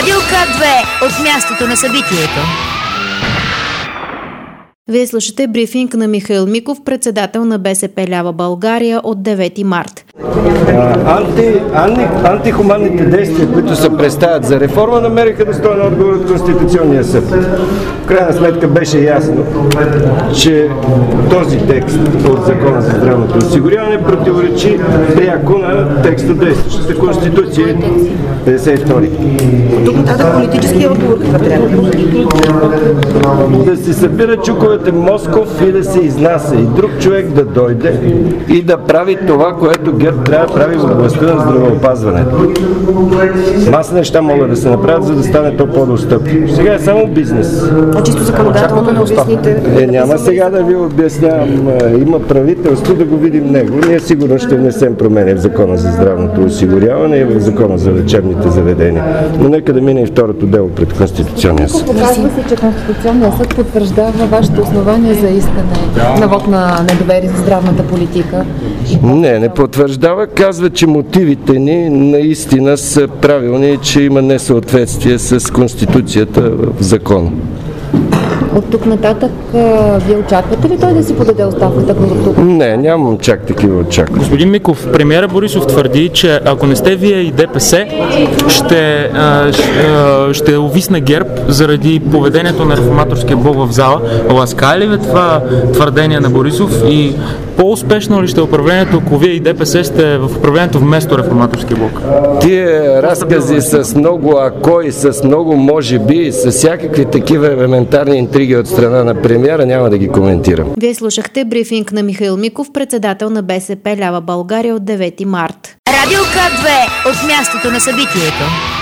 Радио К2 от мястото на събитието. Вие слушате брифинг на Михаил Миков, председател на БСП Лява България от 9 март. Антихуманните действия, които се представят за реформа, намериха достоен отговор от Конституционния съд. В крайна сметка беше ясно, че този текст от Закона за здравното осигуряване противоречи пряко на текста действащата Конституция 52. Тук нататък политическия отговор какъв трябва да се събира чуковете Москов и да се изнася. И друг човек да дойде и да прави това, което ГЕРБ трябва да прави в областта на здравеопазването. Маса неща могат да се направят, за да стане то по-достъпно. Сега е само бизнес. А чисто законодателно не обясните? Няма сега да ви обяснявам. Има правителство, да го видим него. Ние сигурно ще внесем промени в Закона за здравното осигуряване и в Закона за лечебните заведения. Но нека да мине и второто дело пред Конституционния съд. Казва се, че Конституционният съд потвърждава вашето основание за искане на вот на недоверие за здравната политика. Не потвърждава. Казва, че мотивите ни наистина са правилни, че има несъответствие с Конституцията в закона. От тук нататък вие очаквате ли той да си подаде оставката до тук? Не, нямам чак такива очаквания. Господин Миков, премиера Борисов твърди, че ако не сте вие и ДПС, ще увисне ГЕРБ заради поведението на реформаторския блок в зала. Ласкае ли това твърдение на Борисов и по-успешно ли ще управлението, ако вие и ДПС сте в управлението вместо реформаторския блок? Тие разкази с много ако и с много може би, с всякакви такива елементарни интриги от страна на премиера, няма да ги коментирам. Вие слушахте брифинг на Михаил Миков, председател на БСП Лява България от 9 март. Радио К2 от мястото на събитието.